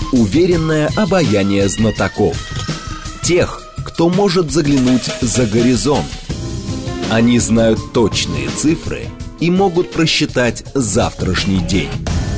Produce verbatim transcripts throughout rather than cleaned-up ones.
Уверенное обаяние знатоков. Тех, кто может заглянуть за горизонт. Они знают точные цифры и могут просчитать завтрашний день.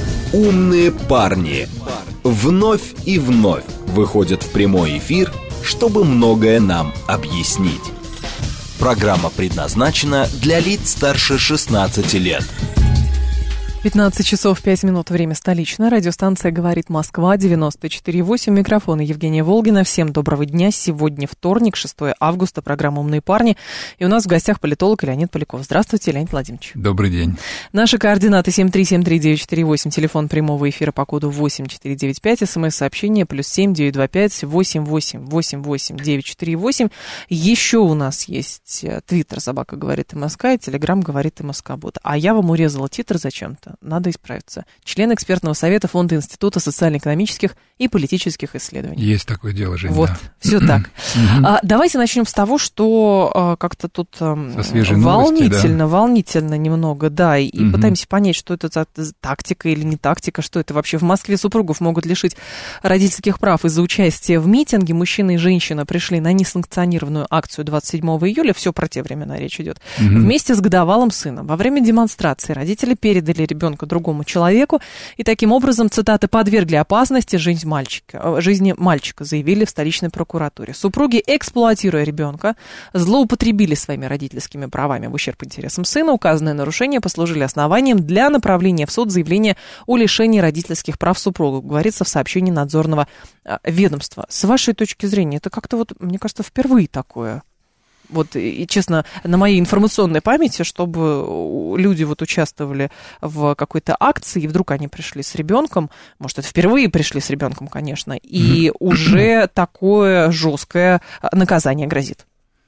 Умные парни вновь и вновь выходят в прямой эфир, чтобы многое нам объяснить. Программа предназначена для лиц старше шестнадцати лет. пятнадцать часов пять минут, время столичное. Радиостанция «Говорит Москва», девяносто четыре восемь. Микрофон Евгения Волгина. Всем доброго дня. Сегодня вторник, шестое августа, программа «Умные парни». И у нас в гостях политолог Леонид Поляков. Здравствуйте, Леонид Владимирович. Добрый день. Наши координаты семь три семь три девять четыре восемь, телефон прямого эфира по коду восемь четыре девять пять, смс-сообщение плюс семь девять два пять восемь восемь восемь восемь девять четыре восемь. Еще у нас есть твиттер «Собака говорит МСК» и телеграм «Говорит МСК-бот». А я вам урезала титр зачем-то. Надо исправиться. Член экспертного совета Фонда Института социально-экономических и политических исследований. Есть такое дело, Жень. Вот, да. все так. а, давайте начнем с того, что а, как-то тут а, волнительно, новости, да? волнительно немного, да, и, и пытаемся понять, что это за тактика или не тактика, что это вообще. В Москве супругов могут лишить родительских прав из-за участия в митинге. Мужчина и женщина пришли на несанкционированную акцию двадцать седьмого июля, все про те времена речь идет, вместе с годовалым сыном. Во время демонстрации родители передали ребенка другому человеку, и таким образом, цитаты, подвергли опасности жизнь мальчика, жизни мальчика, заявили в столичной прокуратуре. Супруги, эксплуатируя ребенка, злоупотребили своими родительскими правами в ущерб интересам сына. Указанные нарушения послужили основанием для направления в суд заявления о лишении родительских прав супругов, говорится в сообщении надзорного ведомства. С вашей точки зрения, это как-то вот, мне кажется, впервые такое. Вот, и, честно, на моей информационной памяти, чтобы люди вот участвовали в какой-то акции, и вдруг они пришли с ребенком, может, это впервые пришли с ребенком, конечно, и уже такое жесткое наказание грозит.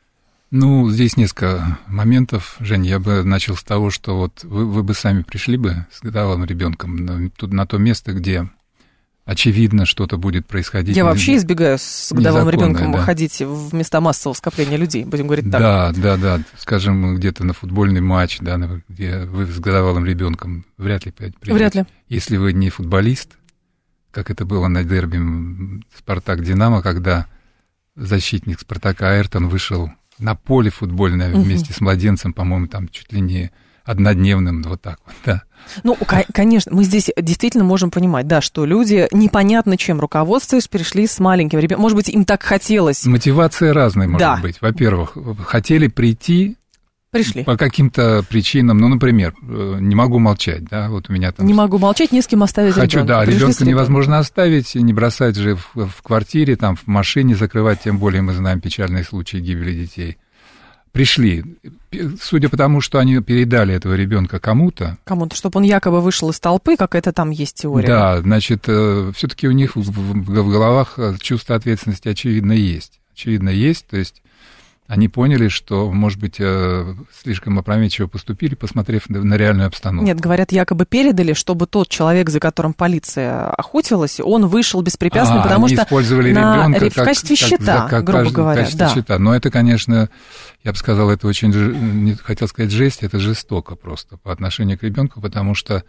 Ну, здесь несколько моментов, Жень. Я бы начал с того, что вот вы, вы бы сами пришли бы с годовалым ребенком на, на то место, где очевидно, что-то будет происходить. Я вообще избегаю с годовалым ребенком да. ходить в места массового скопления людей, будем говорить так. Да, да, да. Скажем, где-то на футбольный матч, да, где вы с годовалым ребенком вряд ли придете. Вряд ли. Если вы не футболист, как это было на дерби «Спартак-Динамо», когда защитник «Спартака» Айртон вышел на поле футбольное вместе угу. с младенцем, по-моему, там чуть ли не однодневным, вот так вот, да. Ну, конечно, мы здесь действительно можем понимать, да, что люди, непонятно чем руководствуясь, пришли с маленьким ребенком. Может быть, им так хотелось. Мотивация разная может да. быть. Во-первых, хотели прийти Пришли. по каким-то причинам. Ну, например, не могу молчать, да, вот у меня там... Не могу молчать, не с кем оставить Хочу, ребенка. да, ребенка невозможно оставить, не бросать же в, в квартире, там, в машине закрывать, тем более мы знаем печальные случаи гибели детей. Пришли, судя по тому, что они передали этого ребенка кому-то. Кому-то, чтобы он якобы вышел из толпы, какая-то там есть теория. Да, значит, все-таки у них в, в, в головах чувство ответственности очевидно есть. Очевидно есть, то есть они поняли, что, может быть, слишком опрометчиво поступили, посмотрев на реальную обстановку. Нет, говорят, якобы передали, чтобы тот человек, за которым полиция охотилась, он вышел беспрепятственно, а, потому они что использовали на... ребенка в качестве как, щита, как, грубо как, говоря. В качестве да. щита. Но это, конечно, я бы сказал, это очень, не хотел сказать жесть, это жестоко просто по отношению к ребенку, потому что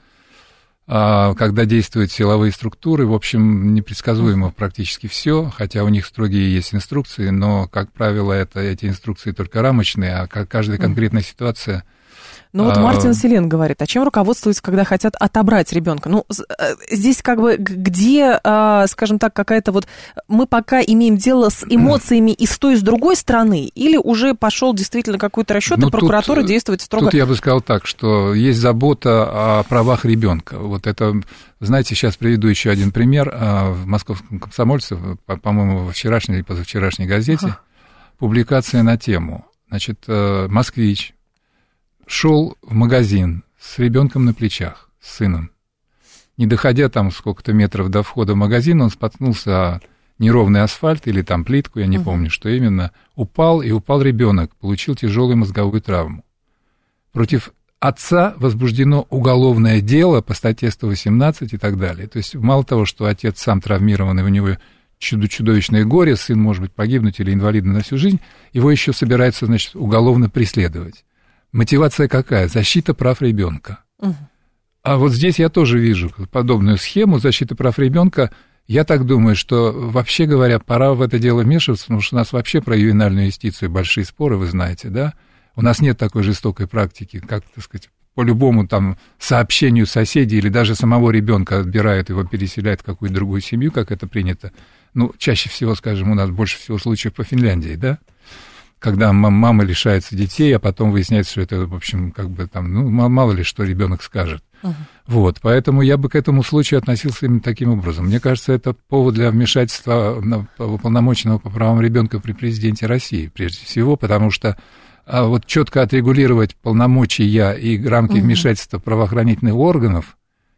когда действуют силовые структуры, в общем, непредсказуемо практически все, хотя у них строгие есть инструкции, но, как правило, это, эти инструкции только рамочные, а каждая конкретная ситуация... Ну вот Мартин Селен говорит, а чем руководствуются, когда хотят отобрать ребенка? Ну, здесь как бы где, скажем так, какая-то вот... Мы пока имеем дело с эмоциями и с той, и с другой стороны, или уже пошел действительно какой-то расчет, ну, и прокуратура тут, действует строго... Тут я бы сказал так, что есть забота о правах ребенка. Вот это, знаете, сейчас приведу еще один пример. В «Московском комсомольце», по-моему, во вчерашней или позавчерашней газете, ага. публикация на тему. Значит, москвич шел в магазин с ребенком на плечах, с сыном. Не доходя там сколько-то метров до входа в магазин, он споткнулся о неровный асфальт или там плитку, я не uh-huh. помню, что именно, упал, и упал ребенок, получил тяжелую мозговую травму. Против отца возбуждено уголовное дело по статье сто восемнадцать и так далее. То есть мало того, что отец сам травмированный, у него чудовищное горе, сын может быть погибнуть или инвалидом на всю жизнь, его еще собираются, значит, уголовно преследовать. Мотивация какая? Защита прав ребенка. Угу. А вот здесь я тоже вижу подобную схему защиты прав ребенка. Я так думаю, что, вообще говоря, пора в это дело вмешиваться, потому что у нас вообще про ювенальную юстицию большие споры, вы знаете, да? У нас нет такой жестокой практики, как, так сказать, по любому там сообщению соседей или даже самого ребенка отбирают, его переселяют в какую-то другую семью, как это принято. Ну, чаще всего, скажем, у нас больше всего случаев по Финляндии, да? Когда мама лишается детей, а потом выясняется, что это, в общем, как бы там, ну, мало ли, что ребенок скажет. Uh-huh. Вот, поэтому я бы к этому случаю относился именно таким образом. Мне кажется, это повод для вмешательства уполномоченного по правам ребенка при президенте России, прежде всего, потому что а вот четко отрегулировать полномочия и рамки uh-huh. вмешательства правоохранительных органов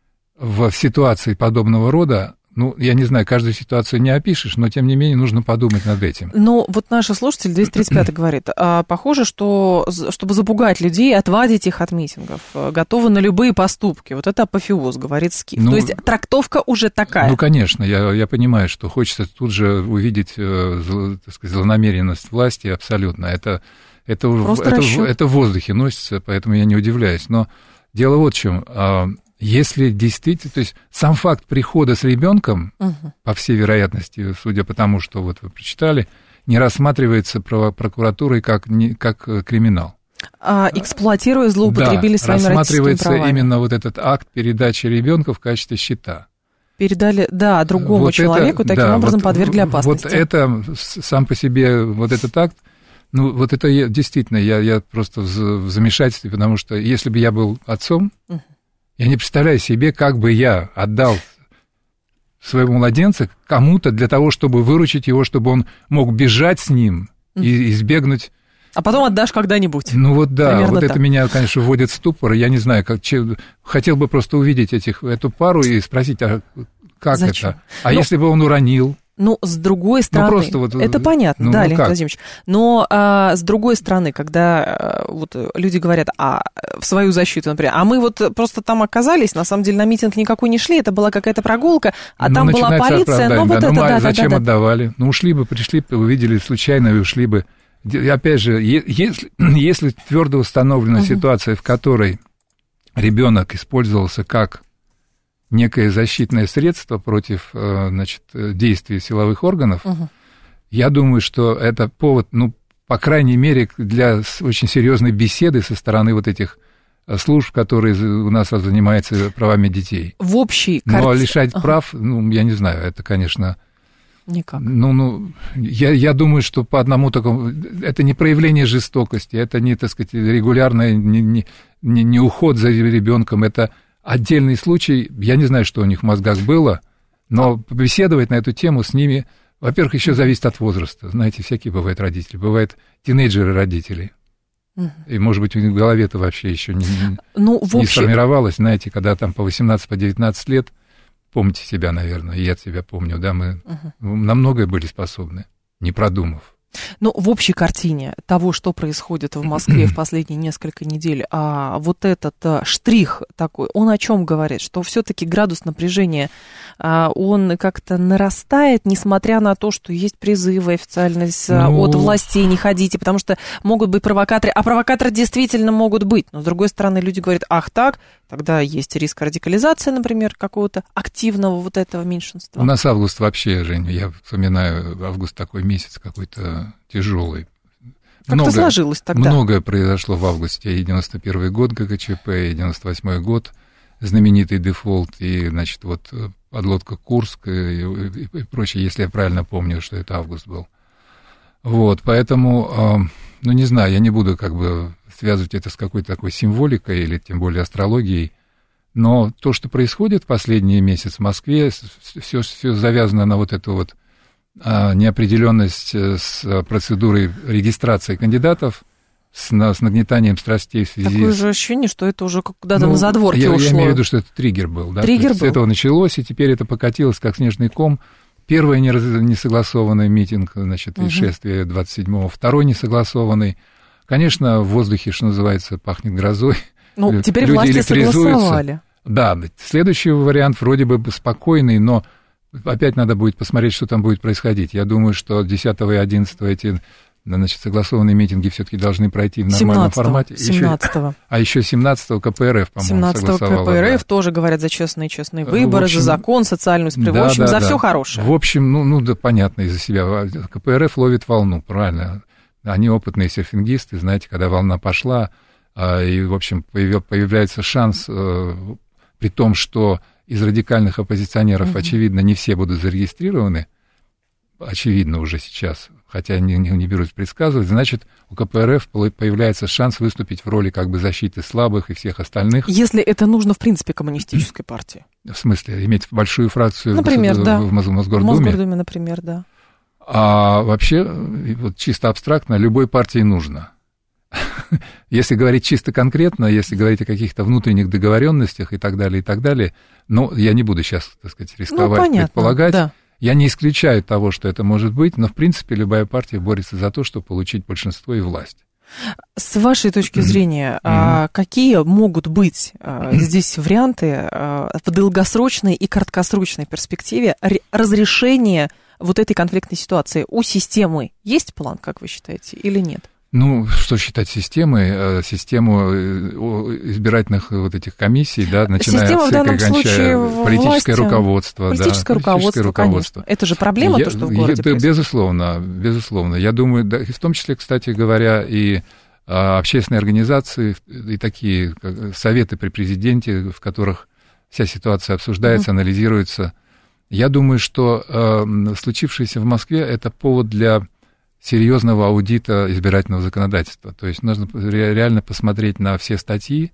в ситуации подобного рода, ну, я не знаю, каждую ситуацию не опишешь, но, тем не менее, нужно подумать над этим. Но вот наш слушатель двести тридцать пятый говорит, а, похоже, что, чтобы запугать людей, отвадить их от митингов, готовы на любые поступки. Вот это апофеоз, говорит Скиф. Ну, то есть трактовка уже такая. Ну, конечно, я, я понимаю, что хочется тут же увидеть, так сказать, злонамеренность власти абсолютно. Это, это, это, это в воздухе носится, поэтому я не удивляюсь. Но дело вот в чем. Если действительно, то есть сам факт прихода с ребенком, угу. по всей вероятности, судя по тому, что вот вы прочитали, не рассматривается прокуратурой как, не, как криминал. А, эксплуатируя, злоупотребили да, своими рассматривается правами. Именно вот этот акт передачи ребенка в качестве счета. Передали, да, другому вот человеку, это, таким да, образом вот, подвергли опасности. Вот это сам по себе, вот этот акт, ну, вот это я, действительно, я, я просто в, в замешательстве, потому что если бы я был отцом, угу. я не представляю себе, как бы я отдал своего младенца кому-то для того, чтобы выручить его, чтобы он мог бежать с ним и избегнуть... А потом отдашь когда-нибудь. Ну вот да, примерно вот так. Это меня, конечно, вводит в ступор. Я не знаю, как, че, хотел бы просто увидеть этих, эту пару и спросить, а как Зачем? это? А ну, если бы он уронил? Ну, с другой стороны, ну, вот, это понятно, ну, да, ну, Леонид Владимирович, но а, с другой стороны, когда а, вот люди говорят а, в свою защиту, например, а мы вот просто там оказались, на самом деле на митинг никакой не шли, это была какая-то прогулка, а ну, там была полиция, ну вот да, это, ну, да, зачем да, да, отдавали? Да. Ну, ушли бы, пришли бы, увидели случайно и ушли бы. И опять же, если, если твердо установлена угу. ситуация, в которой ребенок использовался как некое защитное средство против, значит, действий силовых органов, угу. я думаю, что это повод, ну, по крайней мере, для очень серьезной беседы со стороны вот этих служб, которые у нас занимаются правами детей. В общей картине. Но лишать ага. прав, ну, я не знаю, это, конечно... Никак. Ну, ну я, я думаю, что по одному такому... Это не проявление жестокости, это не, так сказать, регулярный, не, не, не уход за ребенком, это отдельный случай. Я не знаю, что у них в мозгах было, но побеседовать на эту тему с ними, во-первых, еще зависит от возраста. Знаете, всякие бывают родители, бывают тинейджеры-родители. Угу. И, может быть, у них в голове-то вообще еще не, ну, в общем... не сформировалось, знаете, когда там по восемнадцать, по девятнадцать лет... Помните себя, наверное, и я себя помню, да, мы uh-huh. на многое были способны, не продумав. Ну, в общей картине того, что происходит в Москве в последние несколько недель, а вот этот а, штрих такой, он о чем говорит? Что все-таки градус напряжения, а, он как-то нарастает, несмотря на то, что есть призывы официальность ну... от властей, не ходите, потому что могут быть провокаторы, а провокаторы действительно могут быть. Но, с другой стороны, люди говорят, ах так, тогда есть риск радикализации, например, какого-то активного вот этого меньшинства. У нас август вообще, Жень, я вспоминаю, август такой месяц какой-то тяжелый. Как-то много, сложилось тогда. Многое произошло в августе. И девяносто первый год ГКЧП, и девяносто восьмой год, знаменитый дефолт, и, значит, вот подлодка Курск, и, и, и прочее, если я правильно помню, что это август был. Вот, поэтому, ну, не знаю, я не буду как бы связывать это с какой-то такой символикой или тем более астрологией, но то, что происходит в последние месяцы в Москве, все, все завязано на вот эту вот неопределенность с процедурой регистрации кандидатов, с, с нагнетанием страстей в связи Такое с... же ощущение, что это уже куда-то ну, на задворке я, ушло. Я имею в виду, что это триггер был. Да? Триггер был. С этого началось, и теперь это покатилось, как снежный ком. Первый несогласованный митинг, значит, угу. и шествие двадцать седьмого, второй несогласованный. Конечно, в воздухе, что называется, пахнет грозой. Ну, теперь власти согласовали. Да, следующий вариант вроде бы спокойный, но опять надо будет посмотреть, что там будет происходить. Я думаю, что десятого и одиннадцатого эти Значит, согласованные митинги все-таки должны пройти в нормальном формате. семнадцатого. Еще, а еще семнадцатого ка пэ эр эф, по-моему, семнадцатого ка пэ эр эф да. тоже говорят за честные честные выборы, общем, за закон, социальную справедливость, да, в общем, да, за да. все хорошее. В общем, ну, ну да, понятно из-за себя. ка пэ эр эф ловит волну, правильно. Они опытные серфингисты, знаете, когда волна пошла, и, в общем, появляется шанс, при том, что из радикальных оппозиционеров, угу. очевидно, не все будут зарегистрированы, очевидно уже сейчас, хотя не, не, не берусь предсказывать, значит, у ка пэ эр эф появляется шанс выступить в роли как бы защиты слабых и всех остальных. Если это нужно, в принципе, коммунистической партии. В смысле, иметь большую фракцию например, в, да. в, в Мосгордуме? В Мосгордуме, например, да. А вообще, вот чисто абстрактно, любой партии нужно. Если говорить чисто конкретно, если говорить о каких-то внутренних договоренностях и так далее, и так далее, ну, я не буду сейчас, так сказать, рисковать, ну, понятно, предполагать. Да. Я не исключаю того, что это может быть, но, в принципе, любая партия борется за то, чтобы получить большинство и власть. С вашей точки зрения, mm-hmm. какие могут быть здесь варианты в долгосрочной и краткосрочной перспективе разрешения вот этой конфликтной ситуации? У системы есть план, как вы считаете, или нет? Ну, что считать системой? Систему избирательных вот этих комиссий, да, начиная Система, от ЦИК и кончая политическое руководство. Политическое, да, руководство, политическое руководство, конечно. Это же проблема, я, то, что в городе я, безусловно, безусловно. Я думаю, да, в том числе, кстати говоря, и а, общественные организации, и такие как, советы при президенте, в которых вся ситуация обсуждается, угу. анализируется. Я думаю, что а, случившееся в Москве – это повод для серьезного аудита избирательного законодательства. То есть нужно реально посмотреть на все статьи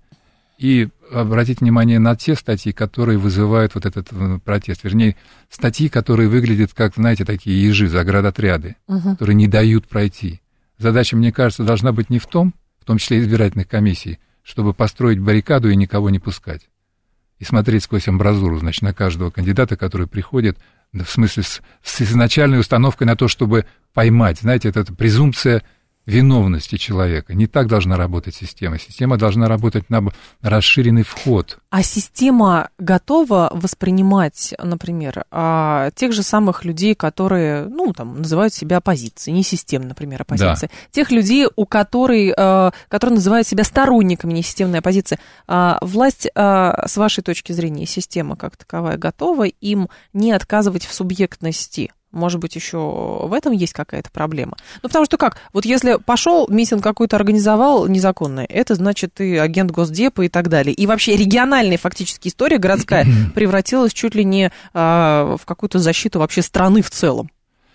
и обратить внимание на те статьи, которые вызывают вот этот протест. Вернее, статьи, которые выглядят как, знаете, такие ежи, заградотряды, uh-huh. которые не дают пройти. Задача, мне кажется, должна быть не в том, в том числе избирательных комиссий, чтобы построить баррикаду и никого не пускать. И смотреть сквозь амбразуру, значит, на каждого кандидата, который приходит, в смысле с, с изначальной установкой на то, чтобы поймать. Знаете, это, это презумпция виновности человека. Не так должна работать система. Система должна работать на расширенный вход. А система готова воспринимать, например, тех же самых людей, которые, ну, там, называют себя оппозицией, не системной, например, оппозиции, да. тех людей, у которых, которые называют себя сторонниками несистемной оппозиции. Власть, с вашей точки зрения, система как таковая готова им не отказывать в субъектности? Может быть, еще в этом есть какая-то проблема? Ну, потому что как? Вот если пошел, митинг какой-то организовал незаконный, это значит ты агент Госдепа и так далее. И вообще региональная фактически история городская превратилась чуть ли не а, в какую-то защиту вообще страны в целом.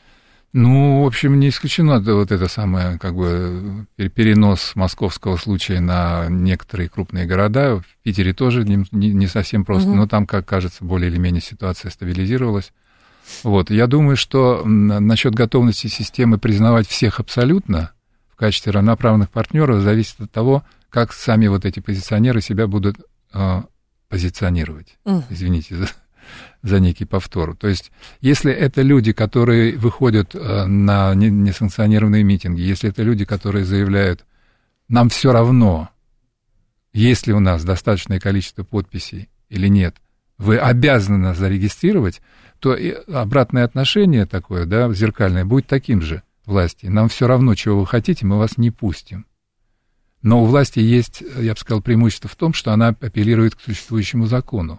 Ну, в общем, не исключено вот это самое, как бы, перенос московского случая на некоторые крупные города. В Питере тоже не, не совсем просто, угу. но там, как кажется, более или менее ситуация стабилизировалась. Вот, я думаю, что насчет готовности системы признавать всех абсолютно в качестве равноправных партнеров зависит от того, как сами вот эти позиционеры себя будут э, позиционировать. Mm. Извините за, за некий повтор. То есть, если это люди, которые выходят э, на несанкционированные митинги, если это люди, которые заявляют, нам все равно, есть ли у нас достаточное количество подписей или нет, вы обязаны нас зарегистрировать, то и обратное отношение такое, да, зеркальное, будет таким же власти. Нам все равно, чего вы хотите, мы вас не пустим. Но у власти есть, я бы сказал, преимущество в том, что она апеллирует к существующему закону.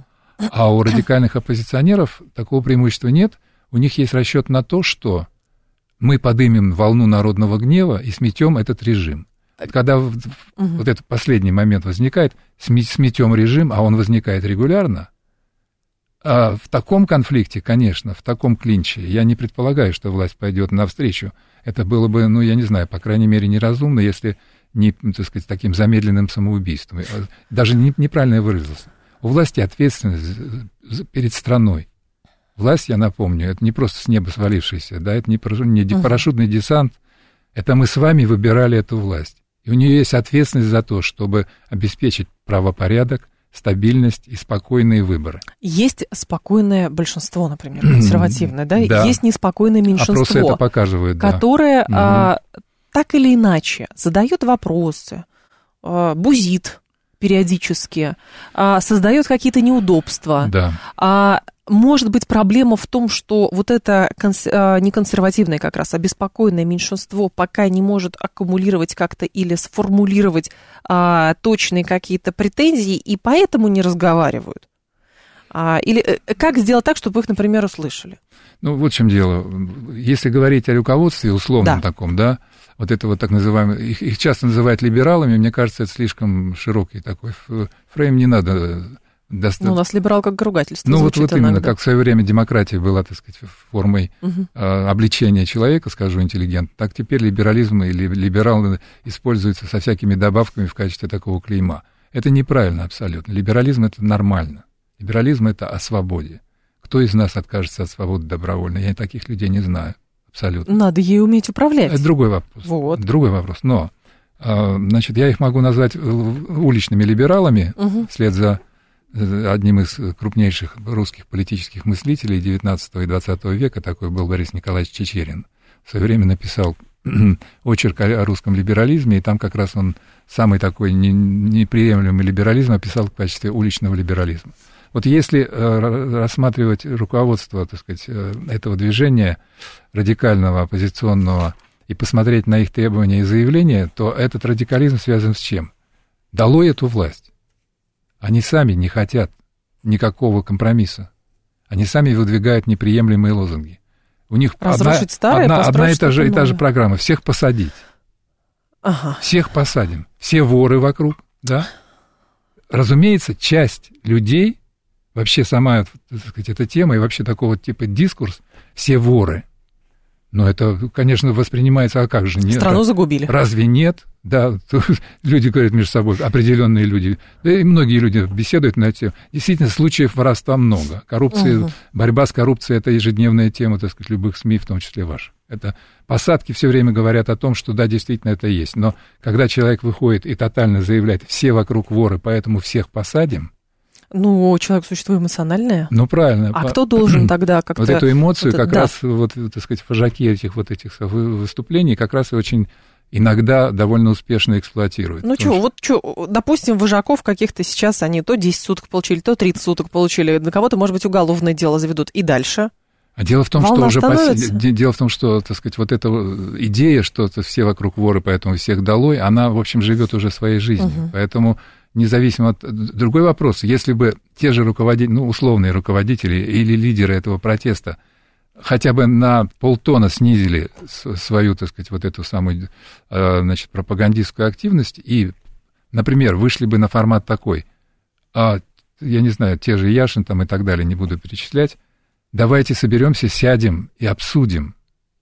А у радикальных оппозиционеров такого преимущества нет. У них есть расчет на то, что мы подымем волну народного гнева и сметем этот режим. Когда угу. вот этот последний момент возникает, сметем режим, а он возникает регулярно, а в таком конфликте, конечно, в таком клинче, я не предполагаю, что власть пойдет навстречу. Это было бы, ну, я не знаю, по крайней мере, неразумно, если не, так сказать, таким замедленным самоубийством. Даже не, неправильно я выразился. У власти ответственность перед страной. Власть, я напомню, это не просто с неба свалившаяся, да, это не парашютный десант, это мы с вами выбирали эту власть. И у нее есть ответственность за то, чтобы обеспечить правопорядок, стабильность и спокойные выборы. Есть спокойное большинство, например, консервативное, да? да? Есть неспокойное меньшинство, опросы это показывают, да. которое угу. а, так или иначе задает вопросы, а, бузит периодически, а, создает какие-то неудобства, да. а, может быть, проблема в том, что вот это конс... не консервативное как раз, а беспокойное меньшинство пока не может аккумулировать как-то или сформулировать а, точные какие-то претензии, и поэтому не разговаривают? А, или как сделать так, чтобы их, например, услышали? Ну, вот в чем дело. Если говорить о руководстве условном да. таком, да, вот это вот так называемое, их, их часто называют либералами, мне кажется, это слишком широкий такой фрейм, не надо... Доста... Ну, у нас либерал как ругательство. Ну, вот, вот именно, иногда. как в свое время демократия была, так сказать, формой угу. э, обличения человека, скажу интеллигентно, так теперь либерализм или либерал используется со всякими добавками в качестве такого клейма. Это неправильно абсолютно. Либерализм — это нормально. Либерализм — это о свободе. Кто из нас откажется от свободы добровольно? Я таких людей не знаю. Абсолютно. Надо ей уметь управлять. Это другой вопрос. Вот. Другой вопрос. Но, э, значит, я их могу назвать уличными либералами угу. вслед за одним из крупнейших русских политических мыслителей девятнадцатого и двадцатого века, такой был Борис Николаевич Чичерин. В свое время написал очерк о русском либерализме, и там как раз он самый такой неприемлемый либерализм описал в качестве уличного либерализма. Вот если рассматривать руководство, так сказать, этого движения радикального, оппозиционного, и посмотреть на их требования и заявления, то этот радикализм связан с чем? Долой эту власть. Они сами не хотят никакого компромисса. Они сами выдвигают неприемлемые лозунги. У них одна, старое, одна, одна и, та же, и та же программа. Всех посадить. Ага. Всех посадим. Все воры вокруг, да? Разумеется, часть людей, вообще сама, так сказать, эта тема и вообще такого типа дискурс, все воры. Но это, конечно, воспринимается, а как же? Нет, страну загубили. Разве нет? Да, люди говорят между собой, определенные люди, да и многие люди беседуют на эту тему. Действительно, случаев воровства много. Коррупция, угу. борьба с коррупцией — это ежедневная тема, так сказать, любых СМИ, в том числе ваших. Это посадки все время говорят о том, что да, действительно это есть. Но когда человек выходит и тотально заявляет, все вокруг воры, поэтому всех посадим. Ну, человек существо эмоциональное. Ну, правильно. А кто должен тогда как-то... Вот эту эмоцию вот, как да. раз, вот, так сказать, вожаки этих вот этих выступлений как раз и очень иногда довольно успешно эксплуатируют. Ну, что, вот что, допустим, вожаков каких-то сейчас они то десять суток получили, то тридцать суток получили, на кого-то, может быть, уголовное дело заведут, и дальше... А дело в том, Волна что уже пос... дело в том, что, так сказать, вот эта идея, что все вокруг воры, поэтому всех долой, она, в общем, живет уже своей жизнью. Угу. Поэтому независимо от... Другой вопрос, если бы те же руководители, ну, условные руководители или лидеры этого протеста хотя бы на полтона снизили свою, так сказать, вот эту самую, значит, пропагандистскую активность и, например, вышли бы на формат такой, а, я не знаю, те же Яшин там и так далее, не буду перечислять, давайте соберемся, сядем и обсудим,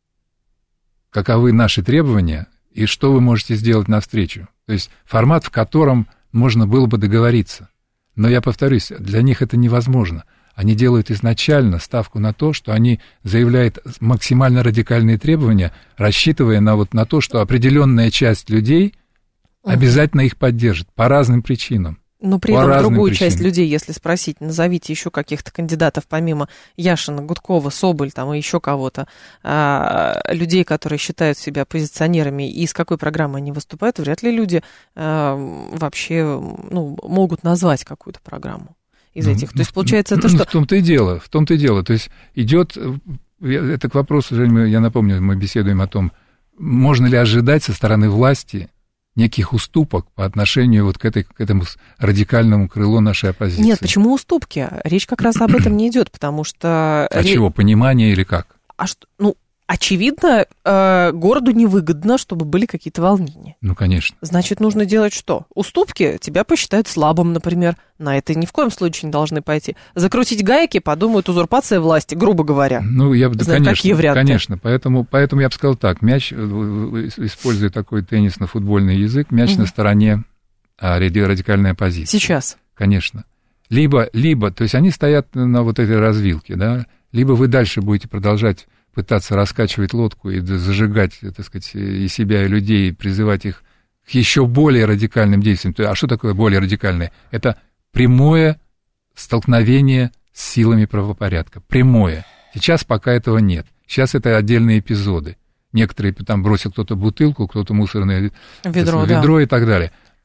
каковы наши требования и что вы можете сделать навстречу. То есть формат, в котором можно было бы договориться. Но я повторюсь, для них это невозможно. Они делают изначально ставку на то, что они заявляют максимально радикальные требования, рассчитывая на, вот, на то, что определенная часть людей обязательно их поддержит по разным причинам. Но при этом другую причинам. Часть людей, если спросить, назовите еще каких-то кандидатов, помимо Яшина, Гудкова, Соболь там, и еще кого-то, а, людей, которые считают себя оппозиционерами, и с какой программой они выступают, вряд ли люди а, вообще ну, могут назвать какую-то программу из ну, этих. То есть, получается, это что... В том-то и дело, в том-то и дело. То есть, идет... Это к вопросу, я напомню, мы беседуем о том, можно ли ожидать со стороны власти неких уступок по отношению вот к, этой, к этому радикальному крылу нашей оппозиции. Нет, почему уступки? Речь как раз об этом не идет, потому что... А Ре... чего, понимание или как? А что, ну, очевидно, э, городу невыгодно, чтобы были какие-то волнения. Ну, конечно. Значит, нужно делать что? Уступки тебя посчитают слабым, например. На это ни в коем случае не должны пойти. Закрутить гайки, подумают, узурпация власти, грубо говоря. Ну, я бы, да, знаю, конечно, какие варианты. Конечно, поэтому, поэтому я бы сказал так, мяч, используя такой теннисно-футбольный язык, мяч угу. на стороне а, радикальной оппозиции. Сейчас. Конечно. Либо, либо, то есть они стоят на вот этой развилке, да, либо вы дальше будете продолжать пытаться раскачивать лодку и зажигать, так сказать, и себя, и людей, и призывать их к еще более радикальным действиям. А что такое более радикальное? Это прямое столкновение с силами правопорядка. Прямое. Сейчас пока этого нет. Сейчас это отдельные эпизоды. Некоторые там бросил кто-то бутылку, кто-то мусорное ведро, ведро да. и так далее.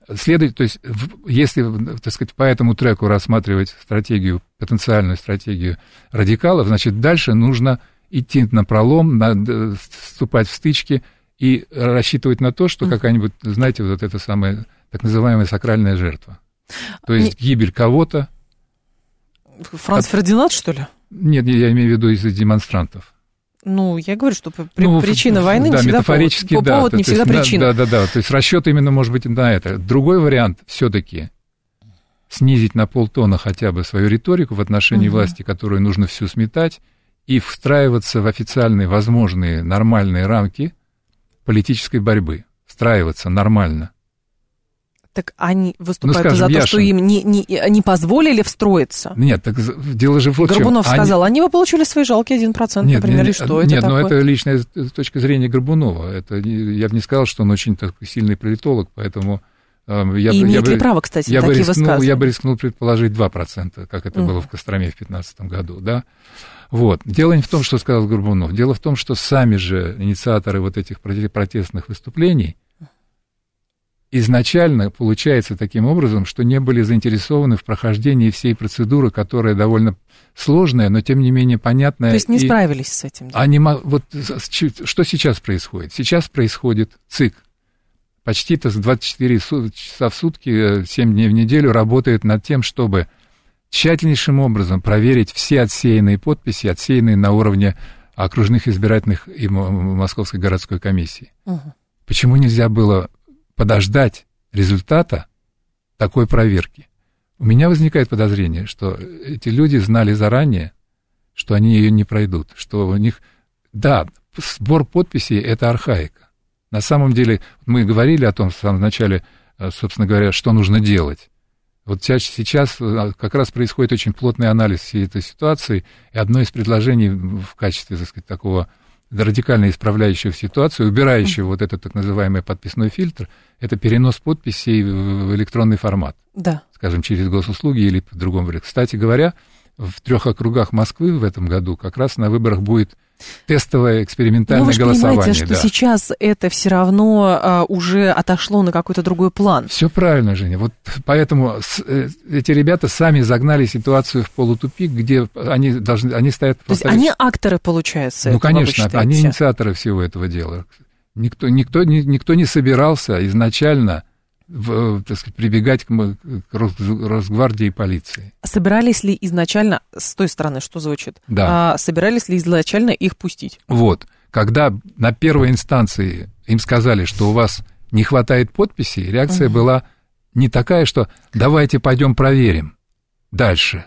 Следует, то есть, если, так сказать, по этому треку рассматривать стратегию, потенциальную стратегию радикалов, значит, дальше нужно идти напролом, надо вступать в стычки и рассчитывать на то, что какая-нибудь, знаете, вот эта самая так называемая сакральная жертва. То есть гибель кого-то. Франц от... Фердинанд, что ли? Нет, я имею в виду из-за демонстрантов. Ну, я говорю, что при, ну, причина войны да, не всегда метафорически, повод, да, повод то, не то всегда есть, причина. Да, да, да, то есть расчет именно может быть на это. Другой вариант все-таки снизить на полтона хотя бы свою риторику в отношении угу. власти, которую нужно всю сметать, и встраиваться в официальные возможные нормальные рамки политической борьбы. Встраиваться нормально. Так они выступают ну, скажем, за то, Яшин. Что им не, не, не позволили встроиться. Нет, так дело же вот в чем. Горбунов сказал, они... они вы получили свои жалкие один процент, нет, например, нет, и что нет, это Нет, такое? но это личная точка зрения Горбунова. Это, я бы не сказал, что он очень такой сильный политолог, поэтому... Э, я, и имеет я ли бы, право, кстати, я такие бы рискнул, высказывания? Я бы рискнул предположить два процента, как это mm. было в Костроме в две тысячи пятнадцатом году, да? Вот. Дело не в том, что сказал Горбунов. Дело в том, что сами же инициаторы вот этих протестных выступлений изначально получается таким образом, что не были заинтересованы в прохождении всей процедуры, которая довольно сложная, но тем не менее понятная. То есть не и справились с этим? Да? Они, вот, что сейчас происходит? Сейчас происходит ЦИК. Почти-то с двадцать четыре часа в сутки, семь дней в неделю работает над тем, чтобы тщательнейшим образом проверить все отсеянные подписи, отсеянные на уровне окружных избирательных и Московской городской комиссии. Угу. Почему нельзя было подождать результата такой проверки? У меня возникает подозрение, что эти люди знали заранее, что они ее не пройдут, что у них... Да, сбор подписей — это архаика. На самом деле, мы говорили о том в самом начале, собственно говоря, что нужно делать. Вот сейчас как раз происходит очень плотный анализ всей этой ситуации, и одно из предложений в качестве, так сказать, такого радикально исправляющего ситуацию, убирающего mm-hmm. вот этот так называемый подписной фильтр, это перенос подписей в электронный формат. Да. Скажем, через госуслуги или по другому варианту. Кстати говоря, в трех округах Москвы в этом году как раз на выборах будет тестовое экспериментальное голосование. Ну, вы же понимаете, что да. сейчас это все равно а, уже отошло на какой-то другой план. Все правильно, Женя. Вот поэтому с, э, эти ребята сами загнали ситуацию в полутупик, где они должны, они стоят... То есть они акторы, получается, Ну, этого, конечно, они инициаторы всего этого дела. Никто, никто, никто не собирался изначально... В, так сказать, прибегать к, к Росгвардии и полиции. Собирались ли изначально, с той стороны, что звучит, да. а, собирались ли изначально их пустить? Вот, когда на первой инстанции им сказали, что у вас не хватает подписей, реакция угу. была не такая, что давайте пойдем проверим дальше.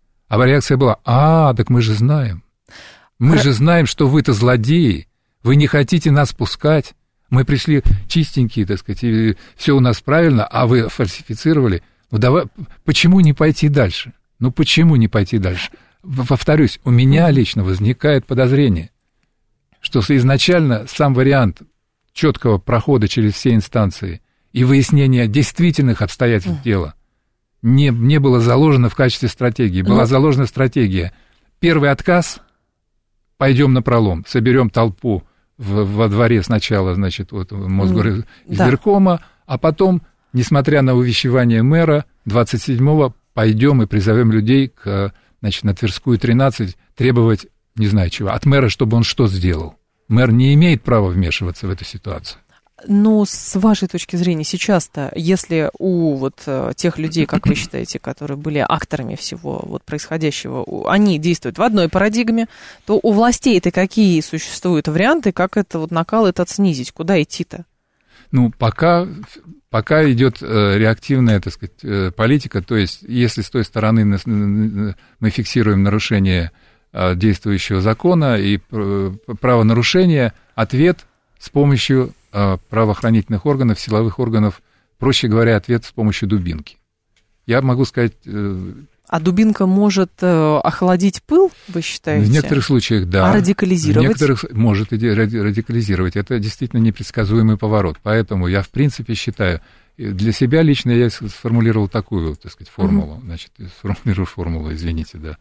А реакция была, а, так мы же знаем. Мы Р... же знаем, что вы-то злодеи, вы не хотите нас пускать. Мы пришли чистенькие, так сказать, и все у нас правильно, а вы фальсифицировали. Ну, давай, почему не пойти дальше? Ну, почему не пойти дальше? Повторюсь, у меня лично возникает подозрение, что изначально сам вариант четкого прохода через все инстанции и выяснения действительных обстоятельств дела не, не было заложено в качестве стратегии. Была заложена стратегия. Первый отказ, пойдем напролом, соберем толпу, во дворе сначала, значит, вот Мосгоризбиркома, да. а потом, несмотря на увещевание мэра, двадцать седьмого пойдем и призовем людей к, значит, на Тверскую тринадцать требовать, не знаю чего, от мэра, чтобы он что сделал. Мэр не имеет права вмешиваться в эту ситуацию. Но с вашей точки зрения сейчас-то, если у вот тех людей, как вы считаете, которые были акторами всего вот происходящего, они действуют в одной парадигме, то у властей-то какие существуют варианты, как это вот накал этот снизить? Куда идти-то? Ну, пока, пока идет реактивная, так сказать, политика, то есть если с той стороны мы фиксируем нарушение действующего закона и правонарушение, ответ с помощью правоохранительных органов, силовых органов, проще говоря, ответ с помощью дубинки. Я могу сказать... А дубинка может охладить пыл, вы считаете? В некоторых случаях, да. А радикализировать? В некоторых может радикализировать. Это действительно непредсказуемый поворот. Поэтому я, в принципе, считаю, для себя лично я сформулировал такую, так сказать, формулу. Mm-hmm. Значит, сформулирую формулу, извините, да.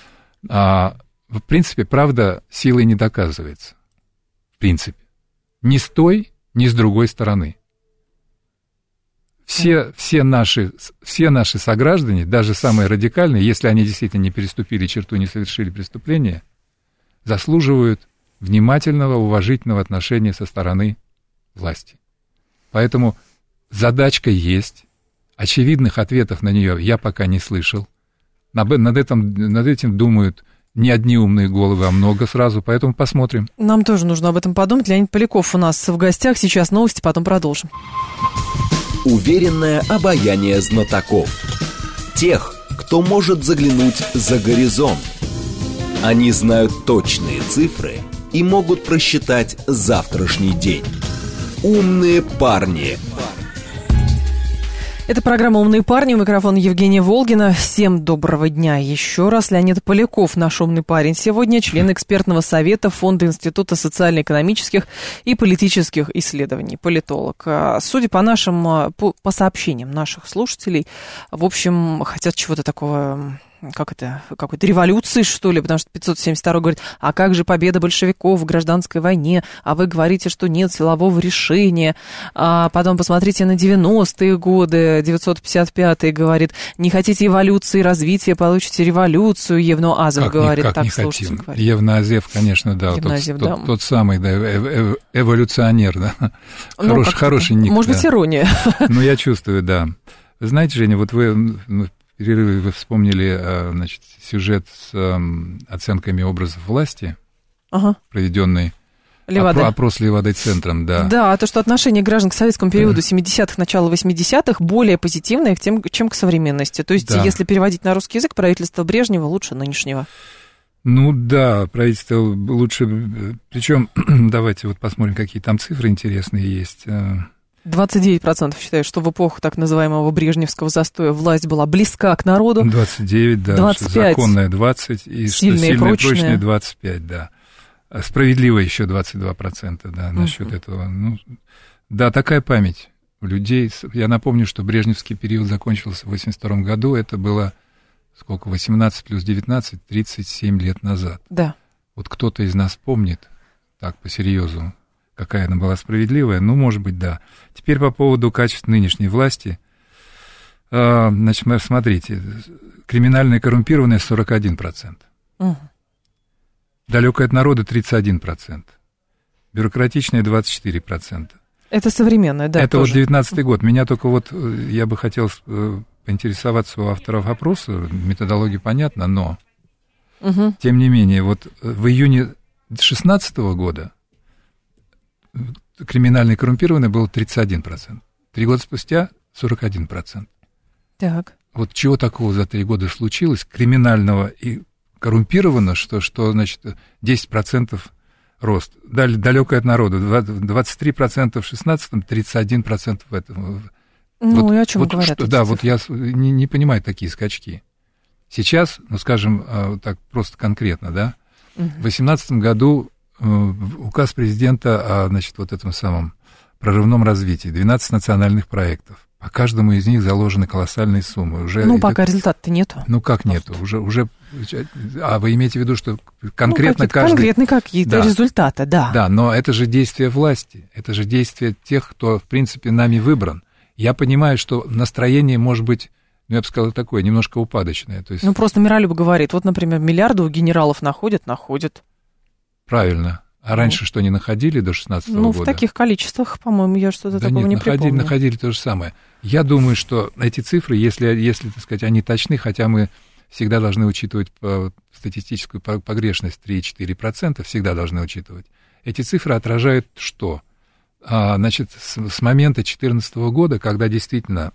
А, в принципе, правда силой не доказывается. В принципе. Ни с той, ни с другой стороны. все, все, наши, все наши сограждане, даже самые радикальные, если они действительно не переступили черту, не совершили преступление, заслуживают внимательного, уважительного отношения со стороны власти. Поэтому задачка есть, очевидных ответов на нее я пока не слышал. Над этим, над этим думают не одни умные головы, а много сразу, поэтому посмотрим. Нам тоже нужно об этом подумать. Леонид Поляков у нас в гостях. Сейчас новости, потом продолжим. Уверенное обаяние знатоков. Тех, кто может заглянуть за горизонт. Они знают точные цифры и могут просчитать завтрашний день. Умные парни. Это программа «Умные парни». У микрофона Евгения Волгина. Всем доброго дня еще раз. Леонид Поляков, наш умный парень, сегодня член экспертного совета Фонда Института социально-экономических и политических исследований, политолог. Судя по нашим, по, по сообщениям наших слушателей, в общем, хотят чего-то такого... как это, какой-то революции, что ли, потому что пятьсот семьдесят второй говорит, а как же победа большевиков в гражданской войне, а вы говорите, что нет силового решения, а потом посмотрите на девяностые годы, девятьсот пятьдесят пятый говорит, не хотите эволюции, развития, получите революцию, Евно-Азов говорит, как так не слушайте. Евно-Азев, конечно, да, Евно-Азев, тот, да. Тот, тот самый, да, эв- эволюционер, да, ну, Хорош, хороший ник. Может да. быть, ирония. Ну, я чувствую, да. Вы знаете, Женя, вот вы... В перерыве вы вспомнили, значит, сюжет с um, оценками образов власти, ага. проведенный опро- опрос Левадой-центром, да. Да, то, что отношение граждан к советскому периоду семидесятых, начала восьмидесятых более позитивное, чем к современности. То есть, да. если переводить на русский язык, правительство Брежнева лучше нынешнего. Ну да, правительство лучше... Причем, давайте вот посмотрим, какие там цифры интересные есть. двадцать девять процентов считают, что в эпоху так называемого брежневского застоя власть была близка к народу. двадцать девять, да. двадцать пять. Законная двадцать. И сильная и прочная. прочная двадцать пять, да. Справедливо еще двадцать два процента, да, насчет uh-huh. этого. Ну, да, такая память у людей. Я напомню, что брежневский период закончился в восемьдесят втором году. Это было, сколько, восемнадцать плюс девятнадцать, тридцать семь лет назад. Да. Вот кто-то из нас помнит, так, по-серьезу, какая она была справедливая, ну, может быть, да. Теперь по поводу качеств нынешней власти. Значит, смотрите, криминальная и коррумпированная сорок один процент. Угу. Далекая от народа тридцать один процент. Бюрократичная двадцать четыре процента. Это современное, да. Это тоже. Вот девятнадцатый год. Меня только вот, я бы хотел поинтересоваться у авторов опроса, методология понятна, но, угу. тем не менее, вот в июне шестнадцатого года криминальной и коррумпированной было тридцать один процент. Три года спустя сорок один процент. Так. Вот чего такого за три года случилось, криминального и коррумпированного, что, что значит, десять процентов рост. Далекое от народа, двадцать три процента в шестнадцатом, тридцать один процент в этом. Ну, вот, и о чем вот говорят? Что, да, цифры? Вот я не, не понимаю такие скачки. Сейчас, ну, скажем, так просто конкретно, да, угу. в две тысячи восемнадцатом году указ президента о, значит, вот этом самом прорывном развитии, двенадцать национальных проектов. По каждому из них заложены колоссальные суммы. Уже ну, идет... пока результата-то нету. Ну, как Просто. нету? Уже, уже... А вы имеете в виду, что конкретно ну, каждый... Конкретные какие-то да. результаты, да. Да, но это же действие власти, это же действие тех, кто, в принципе, нами выбран. Я понимаю, что настроение может быть, ну, я бы сказал, такое, немножко упадочное. То есть... Ну, просто Миралюб говорит, вот, например, миллиарды у генералов находят, находят. Правильно. А раньше ну, что, не находили до шестнадцатого ну, года? Ну, в таких количествах, по-моему, я что-то да такого нет, не находили, припомню. находили то же самое. Я думаю, что эти цифры, если, если, так сказать, они точны, хотя мы всегда должны учитывать статистическую погрешность три-четыре процента, всегда должны учитывать. Эти цифры отражают что? А, значит, с, с момента две тысячи четырнадцатого года, когда действительно,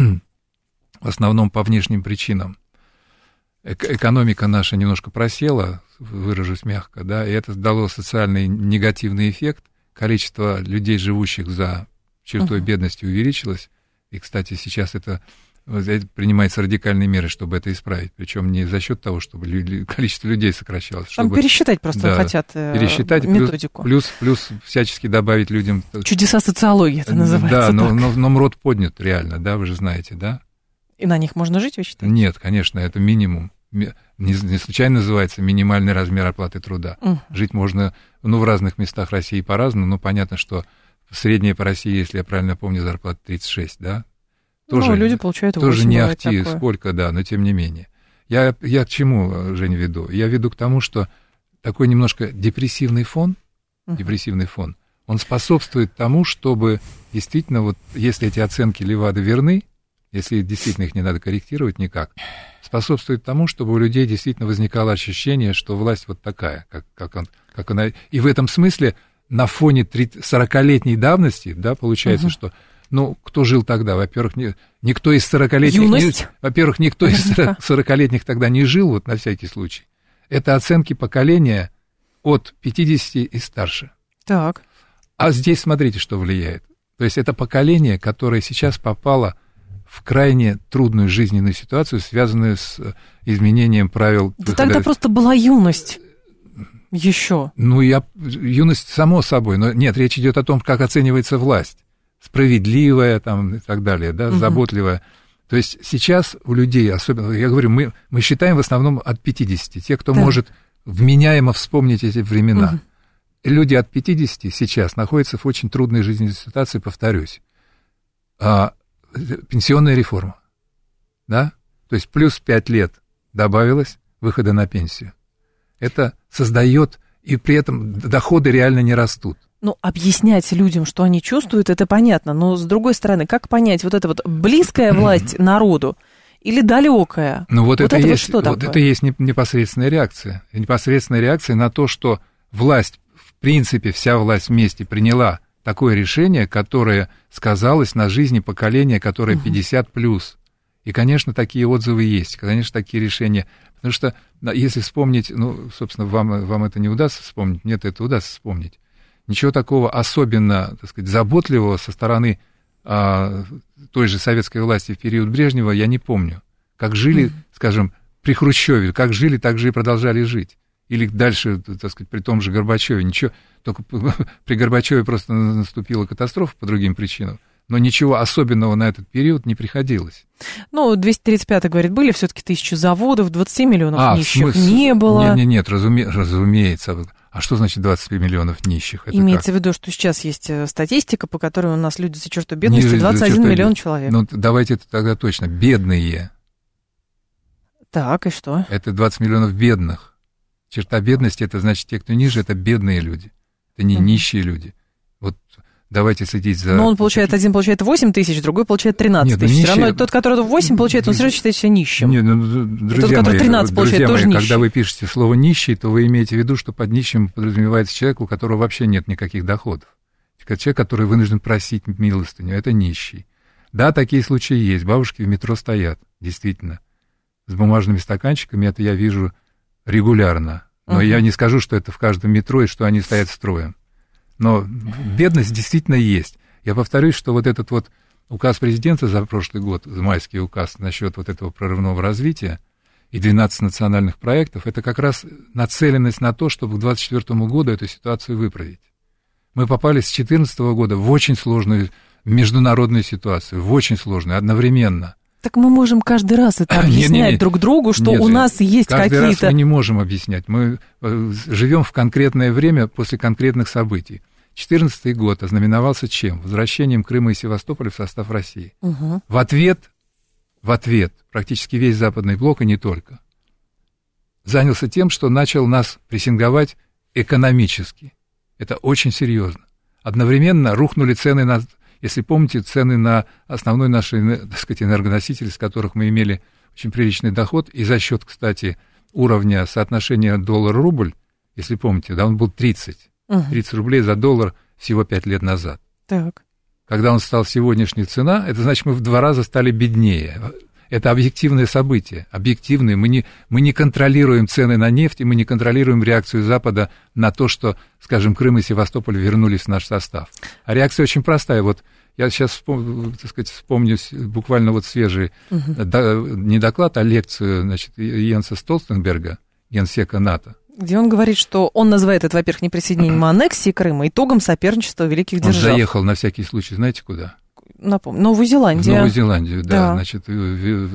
в основном по внешним причинам, экономика наша немножко просела, выражусь мягко, да, и это дало социальный негативный эффект. Количество людей, живущих за чертой uh-huh. бедности, увеличилось. И, кстати, сейчас это, это принимаются радикальные меры, чтобы это исправить. Причем не за счет того, чтобы люди, количество людей сокращалось. Там чтобы, пересчитать просто да, хотят пересчитать, методику. Плюс, плюс, плюс всячески добавить людям... Чудеса социологии это называется. Да, но, но, но МРОТ поднят реально, да, вы же знаете, да? И на них можно жить, вы считаете? Нет, конечно, это минимум. Не, не случайно называется минимальный размер оплаты труда. Uh. Жить можно, ну, в разных местах России по-разному, но понятно, что средняя по России, если я правильно помню, зарплата тридцать шесть, да? Тоже, ну, люди получают восемь, тоже не ахти такое. сколько, да, но тем не менее. Я, я к чему, Жень, веду? Я веду к тому, что такой немножко депрессивный фон, uh-huh. депрессивный фон, он способствует тому, чтобы действительно, вот если эти оценки Левады верны, если действительно их не надо корректировать никак, способствует тому, чтобы у людей действительно возникало ощущение, что власть вот такая, как, как, он, как она... И в этом смысле на фоне сорокалетней давности, да, получается, uh-huh. что... Ну, кто жил тогда? Во-первых, не, никто из сорокалетних... Юность. Не, во-первых, никто из сорокалетних тогда не жил, вот на всякий случай. Это оценки поколения от пятидесяти и старше. Так. А здесь смотрите, что влияет. То есть это поколение, которое сейчас попало в крайне трудную жизненную ситуацию, связанную с изменением правил... Да тогда когда... просто была юность. Еще. Ну, я... юность само собой, но нет, речь идет о том, как оценивается власть. Справедливая там, и так далее, да, угу. заботливая. То есть сейчас у людей, особенно, я говорю, мы, мы считаем в основном от пятидесяти, те, кто да. может вменяемо вспомнить эти времена. Угу. Люди от пятидесяти сейчас находятся в очень трудной жизненной ситуации, повторюсь. А, пенсионная реформа, да, то есть плюс пять лет добавилось выхода на пенсию. Это создает, и при этом доходы реально не растут. Ну, объяснять людям, что они чувствуют, это понятно, но, с другой стороны, как понять, вот эта вот близкая власть народу или далекая? Ну, вот, вот это, это есть, вот, что вот это есть непосредственная реакция. Непосредственная реакция на то, что власть, в принципе, вся власть вместе приняла такое решение, которое сказалось на жизни поколения, которое пятьдесят плюс. И, конечно, такие отзывы есть, конечно, такие решения. Потому что, если вспомнить, ну, собственно, вам, вам это не удастся вспомнить, мне это удастся вспомнить. Ничего такого особенно, так сказать, заботливого со стороны а, той же советской власти в период Брежнева я не помню. Как жили, mm-hmm. скажем, при Хрущеве, как жили, так же и продолжали жить. Или дальше, так сказать, при том же Горбачеве. Ничего, только при Горбачеве просто наступила катастрофа по другим причинам. Но ничего особенного на этот период не приходилось. Ну, двести тридцать пятый, говорит, были все-таки тысячи заводов, двадцать миллионов а, нищих не было. Нет, нет, нет, разуме... разумеется. А что значит двадцать миллионов нищих? Это имеется как? в виду, что сейчас есть статистика, по которой у нас люди за черту бедности, двадцать один миллион человек. Ну, давайте это тогда точно. Бедные. Так, и что? Это двадцать миллионов бедных. Черта бедности, это значит, те, кто ниже, это бедные люди. Это не mm-hmm. нищие люди. Вот давайте следить за... Но он получает, один получает восемь тысяч, другой получает тринадцать Нет, тысяч. Нищие... Все равно тот, который восемь получает, он все равно считает себя нищим. Нет, ну, друзья тот, который тринадцать мои, получает, тоже мои, нищий. Когда вы пишете слово «нищий», то вы имеете в виду, что под нищим подразумевается человек, у которого вообще нет никаких доходов. Человек, который вынужден просить милостыню, это нищий. Да, такие случаи есть. Бабушки в метро стоят, действительно. С бумажными стаканчиками, это я вижу регулярно. Но uh-huh. я не скажу, что это в каждом метро и что они стоят строем. Но бедность действительно есть. Я повторюсь, что вот этот вот указ президента за прошлый год, майский указ насчет вот этого прорывного развития и двенадцати национальных проектов, это как раз нацеленность на то, чтобы к двадцать четвёртому году эту ситуацию выправить. Мы попали с две тысячи четырнадцатого года в очень сложную международную ситуацию, в очень сложную, одновременно. Так мы можем каждый раз это объяснять не, не, не. друг другу, что Нет, у нас есть каждый какие-то... Каждый раз мы не можем объяснять. Мы живем в конкретное время после конкретных событий. две тысячи четырнадцатый год ознаменовался чем? Возвращением Крыма и Севастополя в состав России. Угу. В ответ, в ответ практически весь Западный блок, и не только, занялся тем, что начал нас прессинговать экономически. Это очень серьезно. Одновременно рухнули цены на... Если помните, цены на основной наши, так сказать, энергоносители, с которых мы имели очень приличный доход, и за счет, кстати, уровня соотношения доллар-рубль, если помните, да, он был тридцать. тридцать рублей за доллар всего пять лет назад. Так. Когда он стал сегодняшняя цена, это значит, мы в два раза стали беднее. Это объективное событие, объективное. Мы не, мы не контролируем цены на нефть, и мы не контролируем реакцию Запада на то, что, скажем, Крым и Севастополь вернулись в наш состав. А реакция очень простая. Вот я сейчас, вспом, так сказать, вспомню буквально вот свежий, угу. до, не доклад, а лекцию, значит, Йенса Столтенберга, генсека НАТО. Где он говорит, что он называет это, во-первых, не присоединением, а аннексией Крыма, итогом соперничества великих держав. Он заехал на всякий случай, знаете куда? Напомню, Новую Зеландию. В Новую Зеландию, да. да. Значит,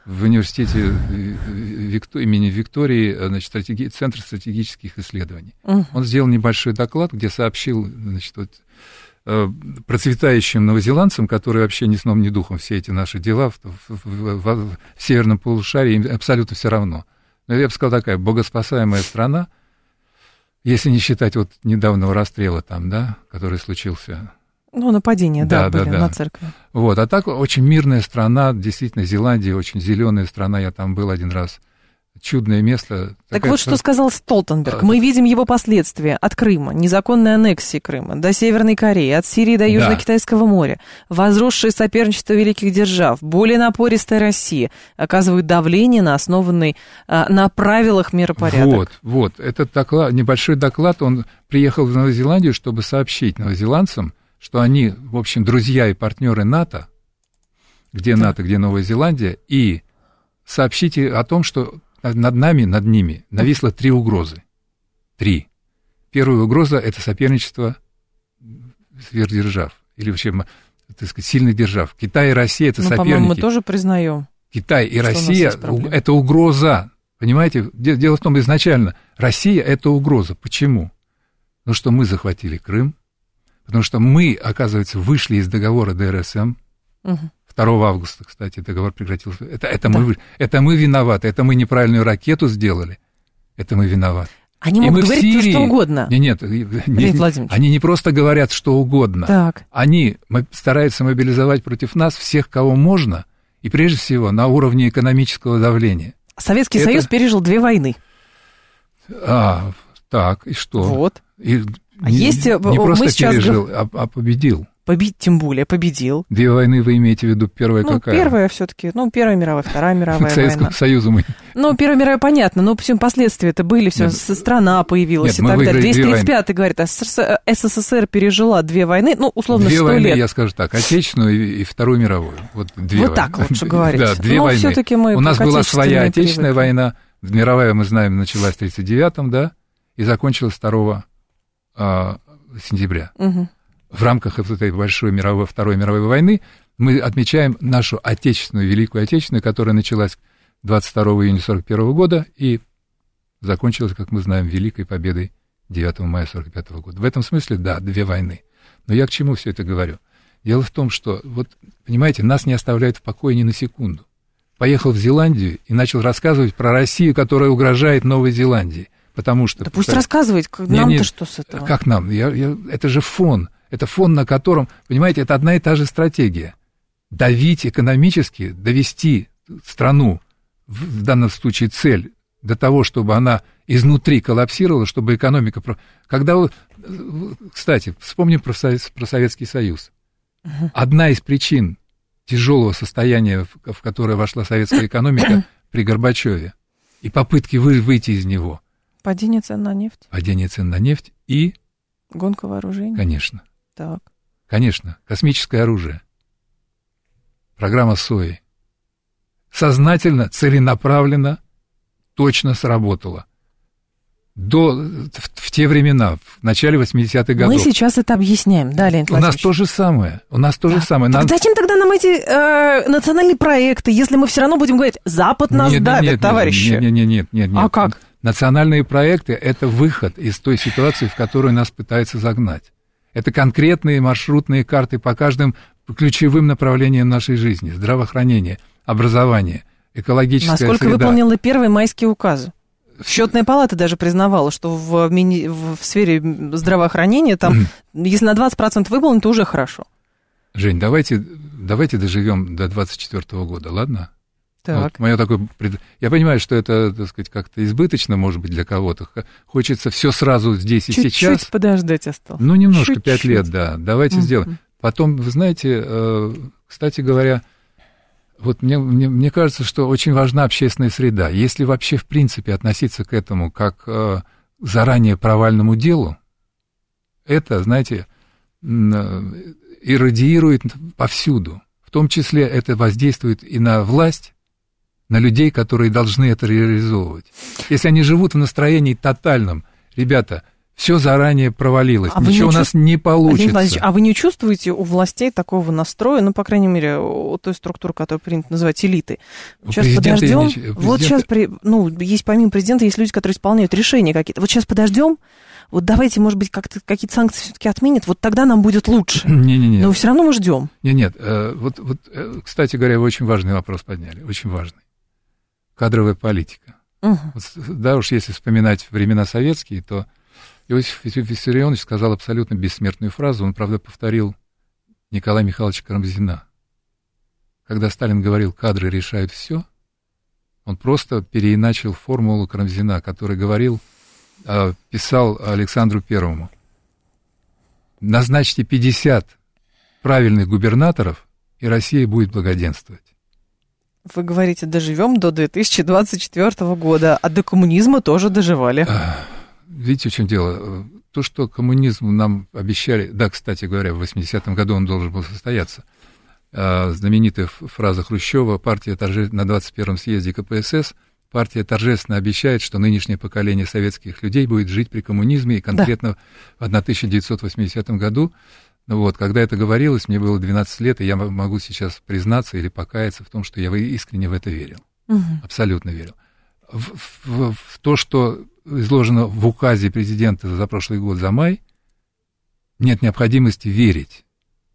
в университете Викто... имени Виктории, значит, стратеги... Центр стратегических исследований. Угу. Он сделал небольшой доклад, где сообщил, значит, вот, процветающим новозеландцам, которые вообще ни сном, ни духом все эти наши дела в, в, в, в, в северном полушарии, им абсолютно все равно. Но я бы сказал, такая богоспасаемая страна, если не считать вот недавнего расстрела там, да, который случился. Ну, нападения, да, да, были да, на церкви. Вот, а так очень мирная страна, действительно, Зеландия, очень зеленая страна, я там был один раз. Чудное место. Так такая... вот, что сказал Столтенберг. Мы видим его последствия от Крыма, незаконной аннексии Крыма, до Северной Кореи, от Сирии до Южно-Китайского моря, возросшее соперничество великих держав, более напористая Россия, оказывают давление на основанный на правилах миропорядок. Вот, вот. Этот доклад, небольшой доклад, он приехал в Новую Зеландию, чтобы сообщить новозеландцам, что они, в общем, друзья и партнеры НАТО, где НАТО, где Новая Зеландия, и сообщите о том, что над нами, над ними нависло три угрозы. Три. Первая угроза – это соперничество сверхдержав, или вообще, так сказать, сильных держав. Китай и Россия – это ну, соперники. По-моему, мы тоже признаем. Китай и Россия – это угроза. Понимаете, дело в том, изначально Россия – это угроза. Почему? Потому что мы захватили Крым, потому что мы, оказывается, вышли из договора Дэ Эр Эс Эм. Угу. второго августа, кстати, договор прекратился. Это, это, да. мы, это мы виноваты, это мы неправильную ракету сделали, это мы виноваты. Они могут говорить Сирии... что угодно. Нет, нет, не, они не просто говорят что угодно, так. Они стараются мобилизовать против нас всех, кого можно, и прежде всего на уровне экономического давления. Советский это... Союз пережил две войны. А, так, и что? Вот. И а не, есть... не просто сейчас... пережил, а, а победил. Победить, тем более, победил. Две войны вы имеете в виду, первая ну, какая? Первая все-таки, ну, Первая мировая, Вторая мировая К Советскому война. Союзу мы... Ну, Первая мировая, понятно, но почему последствия-то были, все, страна появилась Нет, и так далее. двести тридцать пятый, говорит, Эс Эс Эс Эр пережила две войны, ну, условно, две сто войны, лет. Я скажу так, Отечественную и, и Вторую мировую. Вот, две вот войны. так лучше говорить. Да, две но войны. Все-таки мы У нас была своя Отечественная привыкли. война, мировая, мы знаем, началась в тридцать девятом, да, и закончилась второго а, сентября. Угу. В рамках этой большой мировой, Второй мировой войны мы отмечаем нашу Отечественную, Великую Отечественную, которая началась двадцать второго июня сорок первого года и закончилась, как мы знаем, Великой Победой девятого мая сорок пятого года. В этом смысле, да, две войны. Но я к чему все это говорю? Дело в том, что, вот, понимаете, нас не оставляют в покое ни на секунду. Поехал в Зеландию и начал рассказывать про Россию, которая угрожает Новой Зеландии. Потому что... Да пусть рассказывает, нам-то что с этого? Как нам? Я, я, это же фон. Это фон, на котором, понимаете, это одна и та же стратегия. Давить экономически, довести страну, в данном случае цель, до того, чтобы она изнутри коллапсировала, чтобы экономика... Когда, кстати, вспомним про, про Советский Союз. Uh-huh. Одна из причин тяжелого состояния, в которое вошла советская экономика при Горбачеве, и попытки вы, выйти из него. Падение цен на нефть. Падение цен на нефть и... Гонка вооружений. Конечно. Так. Конечно. Космическое оружие. Программа СОИ. Сознательно, целенаправленно, точно сработала. До, в, в те времена, в начале восьмидесятых годов. Мы сейчас это объясняем, да, Леонид У нас то же самое. У нас то да. же самое. Так нам... зачем тогда нам эти э, национальные проекты, если мы все равно будем говорить, Запад нас нет, давит, нет, товарищи? Нет, нет, нет, нет, нет, нет. А как? Национальные проекты – это выход из той ситуации, в которую нас пытаются загнать. Это конкретные маршрутные карты по каждым ключевым направлениям нашей жизни. Здравоохранение, образование, экологическая среда. Насколько выполнила первые майские указы? Счетная палата даже признавала, что в, мини... в сфере здравоохранения там, если на двадцать процентов выполнено, то уже хорошо. Жень, давайте, давайте доживем до двадцать четвёртого года, ладно? Так. Вот моё такое... Я понимаю, что это, так сказать, как-то избыточно, может быть, для кого-то. Хочется все сразу здесь и Чуть-чуть сейчас. Чуть-чуть подождать осталось. Ну, немножко, Чуть-чуть. пять лет, да. Давайте mm-hmm. сделаем. Потом, вы знаете, кстати говоря, вот мне, мне, мне кажется, что очень важна общественная среда. Если вообще, в принципе, относиться к этому как к заранее провальному делу, это, знаете, иррадиирует повсюду. В том числе это воздействует и на власть, на людей, которые должны это реализовывать. Если они живут в настроении тотальном, ребята, все заранее провалилось, а ничего у нас чувств... не получится. А вы не чувствуете у властей такого настроя, ну, по крайней мере, у той структуры, которую принято называть элитой? Сейчас подождем, не... президента... вот сейчас, при... ну, есть помимо президента, есть люди, которые исполняют решения какие-то. Вот сейчас подождем, вот давайте, может быть, как-то какие-то санкции все-таки отменят, вот тогда нам будет лучше. Не-не-не. Но все равно мы ждем. Нет-нет, вот, вот, кстати говоря, вы очень важный вопрос подняли, очень важный. Кадровая политика. Угу. Вот, да, уж если вспоминать времена советские, то Иосиф Виссарионович сказал абсолютно бессмертную фразу, он, правда, повторил Николая Михайловича Карамзина. Когда Сталин говорил «кадры решают все», он просто переиначил формулу Карамзина, который говорил, писал Александру Первому: назначьте пятьдесят правильных губернаторов, и Россия будет благоденствовать. Вы говорите, доживем до две тысячи двадцать четвёртого года, а до коммунизма тоже доживали. Видите, в чем дело? То, что коммунизм нам обещали... Да, кстати говоря, в восьмидесятом году он должен был состояться. Знаменитая фраза Хрущева: партия торже... на двадцать первом съезде ка пэ эс эс партия торжественно обещает, что нынешнее поколение советских людей будет жить при коммунизме, и конкретно да. в тысяча девятьсот восьмидесятом году, вот, когда это говорилось, мне было двенадцать лет, и я могу сейчас признаться или покаяться в том, что я искренне в это верил. Угу. Абсолютно верил. В, в, в то, что изложено в указе президента за прошлый год, за май, нет необходимости верить.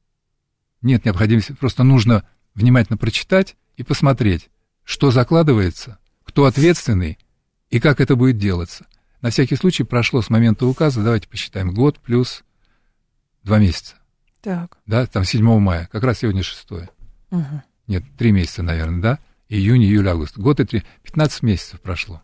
Нет необходимости, просто нужно внимательно прочитать и посмотреть, что закладывается, кто ответственный и как это будет делаться. На всякий случай прошло с момента указа, давайте посчитаем, год плюс два месяца. Так. Да, там седьмого мая, как раз сегодня шестое. Угу. Нет, три месяца, наверное, да? Июнь, июль, август. Год и три, пятнадцать месяцев прошло.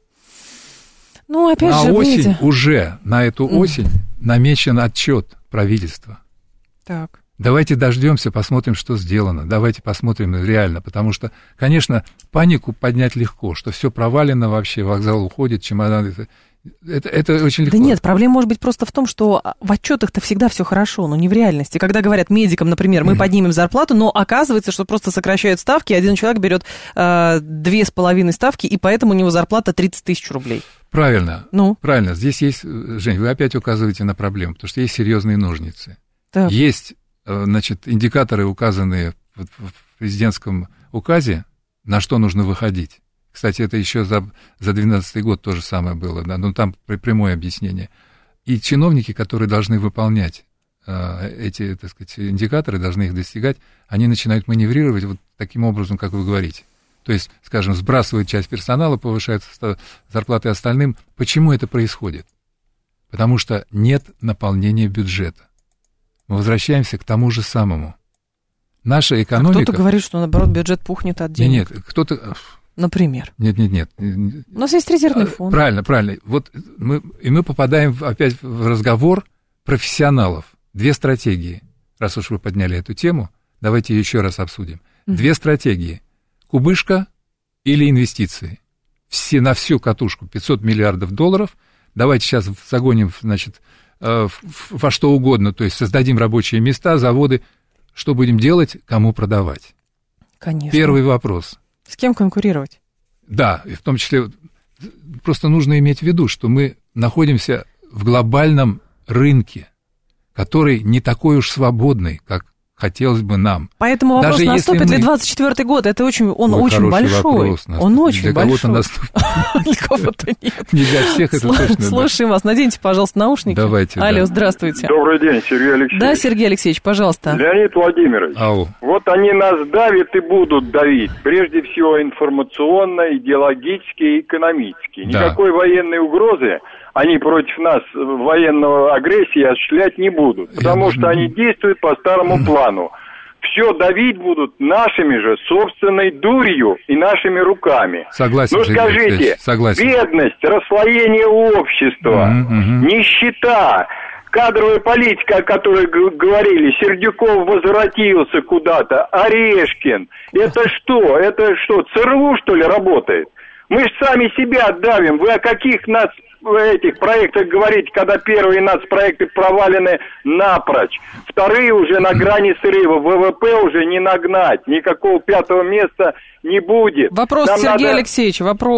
Ну, опять на же, осень, видите... уже на эту mm. осень намечен отчет правительства. Так. Давайте дождемся, посмотрим, что сделано. Давайте посмотрим реально, потому что, конечно, панику поднять легко, что все провалено вообще, вокзал уходит, чемодан... Это, это очень легко. Да нет, проблема может быть просто в том, что в отчетах-то всегда все хорошо, но не в реальности. Когда говорят медикам, например, мы mm-hmm. поднимем зарплату, но оказывается, что просто сокращают ставки, и один человек берет э, две с половиной ставки, и поэтому у него зарплата тридцать тысяч рублей. Правильно, ну? правильно. Здесь есть, Жень, вы опять указываете на проблему, потому что есть серьезные ножницы. Так. Есть, значит, индикаторы, указанные в президентском указе, на что нужно выходить. Кстати, это еще за, за двенадцатый год то же самое было, да, но там прямое объяснение. И чиновники, которые должны выполнять э, эти, так сказать, индикаторы, должны их достигать, они начинают маневрировать вот таким образом, как вы говорите. То есть, скажем, сбрасывают часть персонала, повышают зарплаты остальным. Почему это происходит? Потому что нет наполнения бюджета. Мы возвращаемся к тому же самому. Наша экономика... А кто-то говорит, что, наоборот, бюджет пухнет от денег. Нет, нет, кто-то... Например. Нет, нет, нет. У нас есть резервный фонд. Правильно, правильно. Вот мы, и мы попадаем опять в разговор профессионалов. Две стратегии. Раз уж вы подняли эту тему, давайте ее еще раз обсудим. Mm-hmm. Две стратегии. Кубышка или инвестиции. Все, на всю катушку пятьсот миллиардов долларов. Давайте сейчас загоним, значит, во что угодно. То есть создадим рабочие места, заводы. Что будем делать, кому продавать? Конечно. Первый вопрос. С кем конкурировать? Да, и в том числе просто нужно иметь в виду, что мы находимся в глобальном рынке, который не такой уж свободный, как хотелось бы нам. Поэтому вопрос, даже наступит ли мы... двадцать четвёртый год, это очень, он Ой, очень большой. Вопрос, он очень Для большой. Кого-то наступит. Для кого-то нет. Не для всех это точно. Слушаем вас. Наденьте, пожалуйста, наушники. Давайте. Алло, здравствуйте. Добрый день, Сергей Алексеевич. Да, Сергей Алексеевич, пожалуйста. Леонид Владимирович. Ау. Вот они нас давят и будут давить. Прежде всего информационно, идеологически и экономически. Да. Никакой военной угрозы они против нас военного агрессии осуществлять не будут. Потому Я что они действуют по старому плану. Все давить будут нашими же собственной дурью и нашими руками. Согласен. Ну скажите, согласен. Бедность, расслоение общества, угу, нищета, кадровая политика, о которой говорили, Сердюков возвратился куда-то, Орешкин, это что? Это что, ЦРУ, что ли, работает? Мы же сами себя давим. Вы о каких нас этих проектах говорите, когда первые нацпроекты провалены напрочь, вторые уже на грани срыва, ВВП уже не нагнать, никакого пятого места не будет. Вопрос, Нам Сергей надо... Алексеевич, вопрос.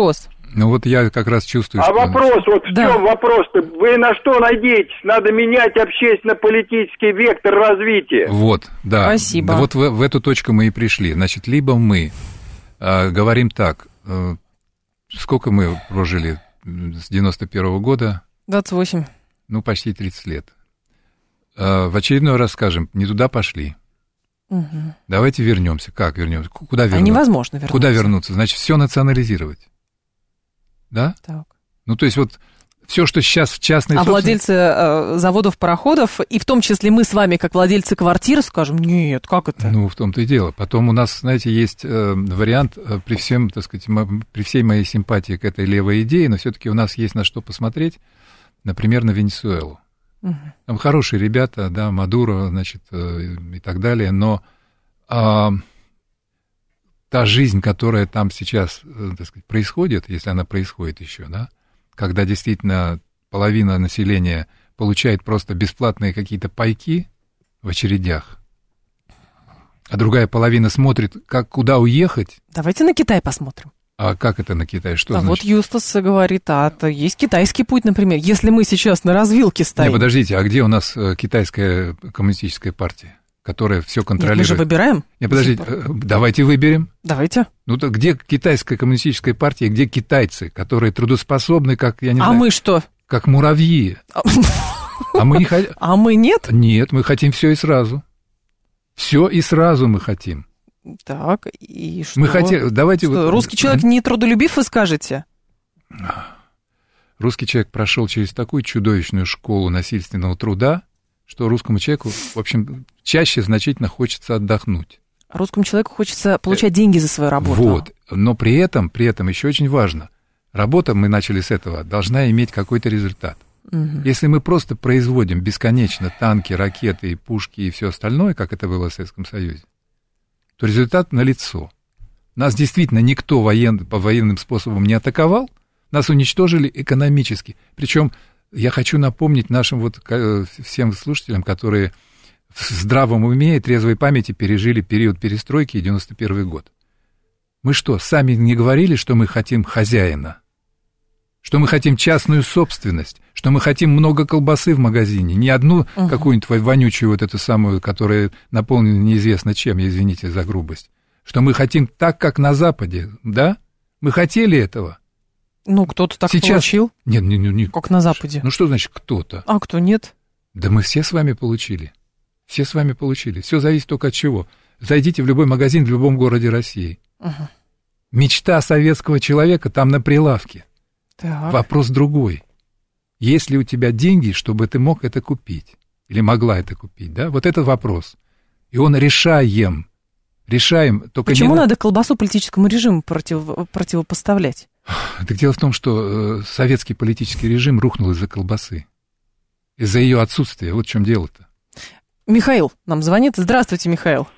Ну вот я как раз чувствую, а что... А вопрос, вот в да. чем вопрос-то? Вы на что надеетесь? Надо менять общественно-политический вектор развития. Вот, да. Спасибо. Вот в, в эту точку мы и пришли. Значит, либо мы э, говорим так, э, сколько мы прожили с девяносто первого года? двадцать восемь. Ну, почти тридцать лет. Э, в очередной раз скажем, не туда пошли. Угу. Давайте вернемся. Как вернемся? Куда вернуться? А невозможно вернуться. Куда вернуться? Значит, все национализировать. Да? Так. Ну, то есть вот все, что сейчас в частной а собственности... владельцы э, заводов, пароходов, и в том числе мы с вами, как владельцы квартир, скажем, нет, как это? Ну, в том-то и дело. Потом у нас, знаете, есть э, вариант, э, при всем, так сказать, м- при всей моей симпатии к этой левой идее, но все-таки у нас есть на что посмотреть, например, на Венесуэлу. Угу. Там хорошие ребята, да, Мадуро, значит, э, и так далее, но э, та жизнь, которая там сейчас, э, так сказать, происходит, если она происходит еще, да, когда действительно половина населения получает просто бесплатные какие-то пайки в очередях, а другая половина смотрит, как, куда уехать. Давайте на Китай посмотрим. А как это на Китай? Что а значит? Вот Юстас говорит, а то есть китайский путь, например. Если мы сейчас на развилке стоим... Не, подождите, а где у нас китайская коммунистическая партия, которая все контролирует? Нет, мы же выбираем. Не, подождите, давайте выберем. Давайте. Ну, то где китайская коммунистическая партия, где китайцы, которые трудоспособны, как, я не а знаю... А мы что? Как муравьи. А мы не хотим... А мы нет? Нет, мы хотим все и сразу. Все и сразу мы хотим. Так, и что? Мы хотим... Давайте... Что, вот... русский человек не трудолюбив, вы скажете? Русский человек прошел через такую чудовищную школу насильственного труда, что русскому человеку, в общем, чаще значительно хочется отдохнуть. А русскому человеку хочется получать деньги за свою работу. Вот, но при этом, при этом еще очень важно, работа, мы начали с этого, должна иметь какой-то результат. Угу. Если мы просто производим бесконечно танки, ракеты, пушки и все остальное, как это было в Советском Союзе, то результат налицо. Нас действительно никто воен... по военным способам не атаковал, нас уничтожили экономически. Причем я хочу напомнить нашим вот всем слушателям, которые в здравом уме и трезвой памяти пережили период перестройки и девяносто первый год. Мы что, сами не говорили, что мы хотим хозяина? Что мы хотим частную собственность? Что мы хотим много колбасы в магазине? Не одну угу. какую-нибудь вонючую вот эту самую, которая наполнена неизвестно чем, извините за грубость. Что мы хотим так, как на Западе, да? Мы хотели этого. Ну, кто-то так Сейчас... получил. Нет, не, не, не. Как на Западе. Ну, что значит кто-то? А кто нет? Да мы все с вами получили. Все с вами получили. Все зависит только от чего. Зайдите в любой магазин в любом городе России. Угу. Мечта советского человека там на прилавке. Так. Вопрос другой. Есть ли у тебя деньги, чтобы ты мог это купить? Или могла это купить, да? Вот это вопрос. И он решаем. Решаем. Только Почему не... надо колбасу политическому режиму против... противопоставлять? Так дело в том, что э, советский политический режим рухнул из-за колбасы. Из-за ее отсутствия. Вот в чем дело-то. Михаил нам звонит. Здравствуйте, Михаил.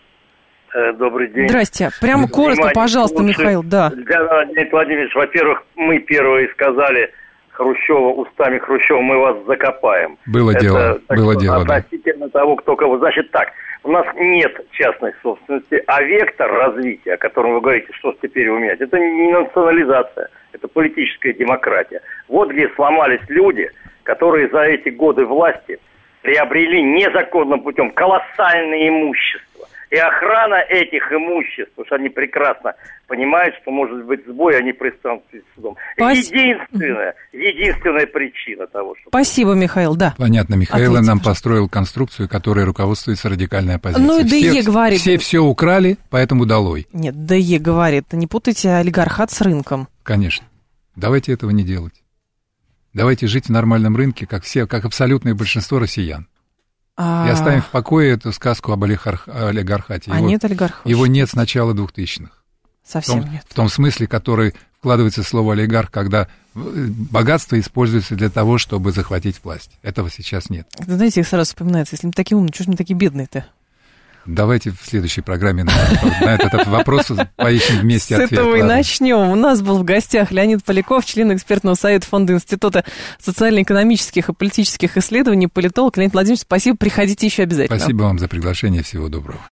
Добрый день. Здрасте. Прямо коротко, Внимание, пожалуйста, лучше... Михаил. Да. Леонид Владимирович, во-первых, мы первые сказали Хрущева, устами Хрущева, мы вас закопаем. Было Это, дело, так, было дело, да. Относительно того, кто кого. Значит так, у нас нет частной собственности, а вектор развития, о котором вы говорите, что теперь уметь, это не национализация, это политическая демократия. Вот где сломались люди, которые за эти годы власти приобрели незаконным путем колоссальное имущество. И охрана этих имуществ, потому что они прекрасно понимают, что может быть сбой, они предстанут перед судом. Пас... Единственная, единственная причина того, что... Спасибо, Михаил, да. Понятно, Михаил Ответьте, нам построил конструкцию, которой руководствуется радикальная оппозиция. Ну и ДЕ говорит... Все все украли, поэтому долой. Нет, ДЕ говорит, не путайте олигархат с рынком. Конечно. Давайте этого не делать. Давайте жить в нормальном рынке, как все, как абсолютное большинство россиян. А... И оставим в покое эту сказку об олигархате. А его, нет олигархов? Его нет с начала двухтысячных. Совсем в том, нет. В том смысле, который вкладывается в слово олигарх, когда богатство используется для того, чтобы захватить власть. Этого сейчас нет. Знаете, сразу вспоминается, если мы такие умные, чего же мы такие бедные-то? Давайте в следующей программе на, на этот вопрос поищем вместе ответ. С этого и начнем. У нас был в гостях Леонид Поляков, член экспертного совета Фонда Института социально-экономических и политических исследований, политолог. Леонид Владимирович, спасибо, приходите еще обязательно. Спасибо вам за приглашение, всего доброго.